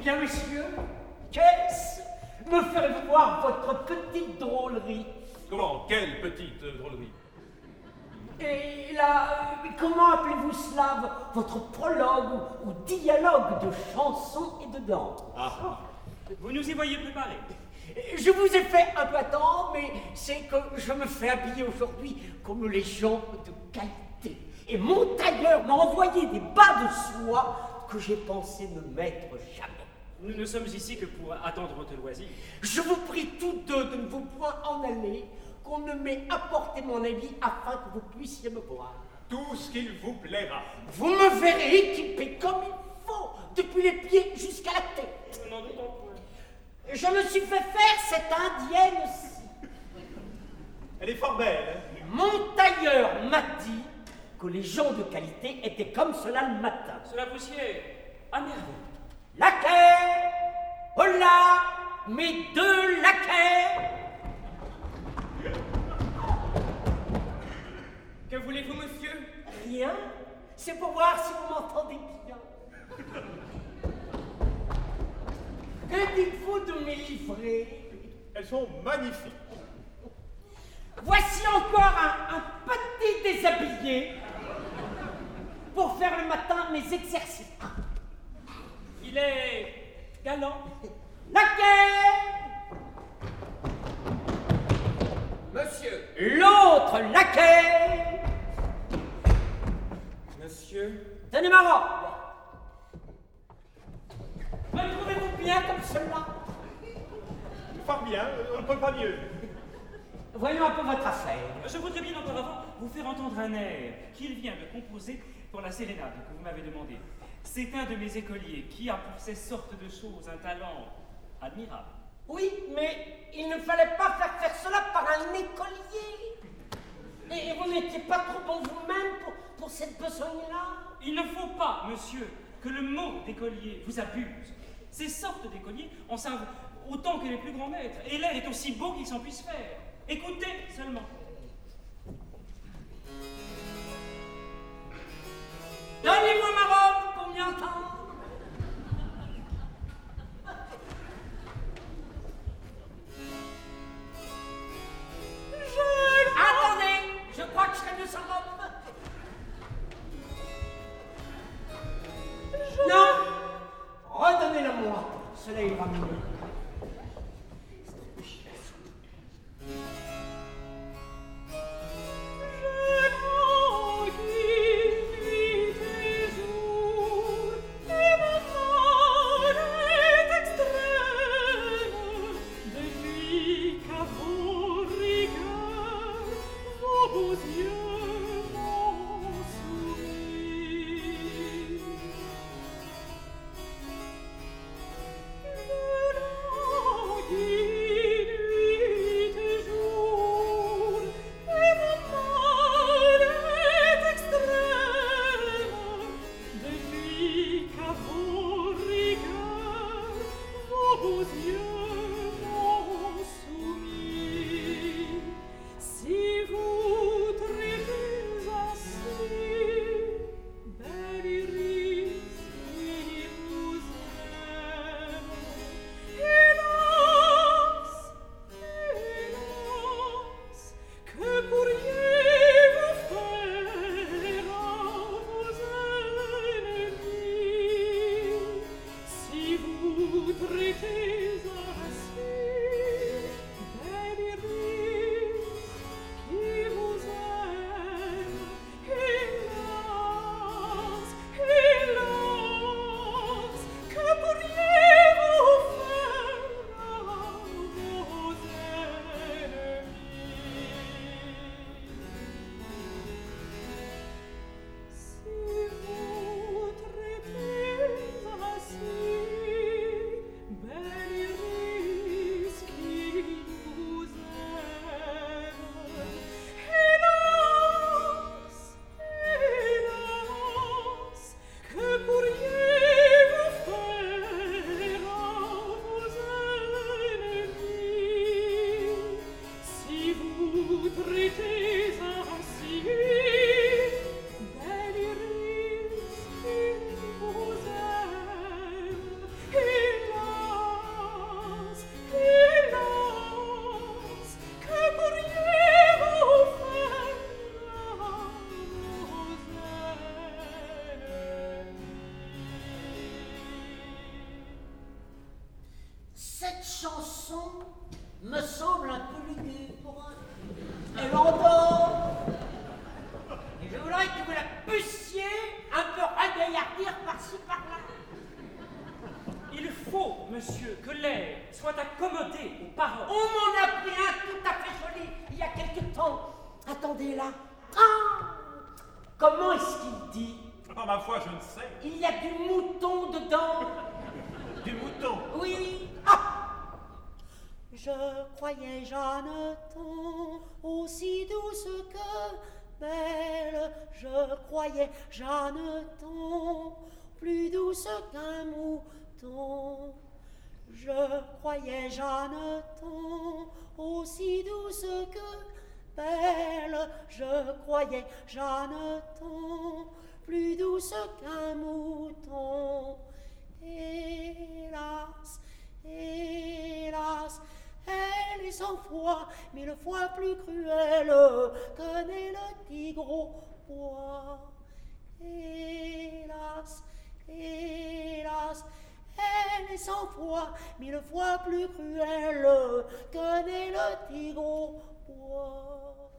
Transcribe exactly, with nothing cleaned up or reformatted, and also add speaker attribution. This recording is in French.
Speaker 1: bien, messieurs, qu'est-ce? Me ferez-vous voir votre petite drôlerie?
Speaker 2: Comment? Quelle petite euh, drôlerie?
Speaker 1: Et là, euh, comment appelez-vous cela? Votre prologue ou, ou dialogue de chansons et de danse?
Speaker 3: Ah, vous nous y voyez préparés.
Speaker 1: Je vous ai fait un peu attendre, mais c'est que je me fais habiller aujourd'hui comme les gens de qualité. Et mon tailleur m'a envoyé des bas de soie que j'ai pensé ne mettre jamais.
Speaker 3: Nous ne sommes ici que pour attendre votre loisir.
Speaker 1: Je vous prie tous deux de ne vous point en aller, qu'on ne m'ait apporté mon habit afin que vous puissiez me voir.
Speaker 2: Tout ce qu'il vous plaira.
Speaker 1: Vous me verrez équipé comme il faut, depuis les pieds jusqu'à la tête.
Speaker 3: N'en doutons point.
Speaker 1: Je me suis fait faire cette indienne-ci.
Speaker 2: Elle est fort belle. Hein?
Speaker 1: Mon tailleur m'a dit que les gens de qualité étaient comme cela le matin.
Speaker 3: Cela vous sied à merveille.
Speaker 1: Laquais! Hola! Mes deux laquais!
Speaker 3: Que voulez-vous, monsieur?
Speaker 1: Rien. C'est pour voir si vous m'entendez bien. Que dites-vous de mes livrées?
Speaker 2: Elles sont magnifiques.
Speaker 1: Voici encore un, un petit déshabillé pour faire le matin mes exercices.
Speaker 3: Il est galant.
Speaker 1: Laquais!
Speaker 3: Monsieur.
Speaker 1: L'autre laquais!
Speaker 3: Monsieur.
Speaker 1: Tenez ma robe! Me trouvez-vous bien comme cela?
Speaker 2: Fort bien, on ne peut pas mieux.
Speaker 1: Voyons un peu votre affaire.
Speaker 3: Je voudrais bien auparavant vous faire entendre un air qu'il vient de composer pour la sérénade que vous m'avez demandé. C'est un de mes écoliers qui a pour ces sortes de choses un talent admirable.
Speaker 1: Oui, mais il ne fallait pas faire faire cela par un écolier. Et, et vous n'étiez pas trop bon vous-même pour, pour cette besogne-là?
Speaker 3: Il ne faut pas, monsieur, que le mot d'écolier vous abuse. Ces sortes d'écoliers en savent autant que les plus grands maîtres, et l'air est aussi beau qu'il s'en puisse faire. Écoutez seulement.
Speaker 1: Donnez-moi ma robe pour m'y entendre. Je... Attendez, je crois que je serai mieux sans robe. Je... Non, redonnez-la-moi, cela ira mieux.
Speaker 4: Belle
Speaker 1: chanson me semble un peu lugubre. Elle endort. Et je voudrais que vous la puissiez un peu ragaillardir par-ci par-là.
Speaker 3: Il faut, monsieur, que l'air soit accommodé aux paroles.
Speaker 1: On m'en a pris un tout à fait joli il y a quelque temps. Attendez là. Ah, comment est-ce qu'il dit?
Speaker 2: Ah, ma foi, je ne sais.
Speaker 1: Il y a du mouton dedans.
Speaker 2: Du mouton.
Speaker 1: Oui. Ah. Je croyais Jeanneton aussi douce que belle. Je croyais Jeanneton plus douce qu'un mouton. Je croyais Jeanneton aussi douce que belle. Je croyais Jeanneton plus douce qu'un mouton. Hélas, hélas, elle est cent fois, mille fois plus cruelle que n'est le tigre au bois. Hélas, hélas, elle est cent fois, mille fois plus cruelle que n'est le tigre au bois.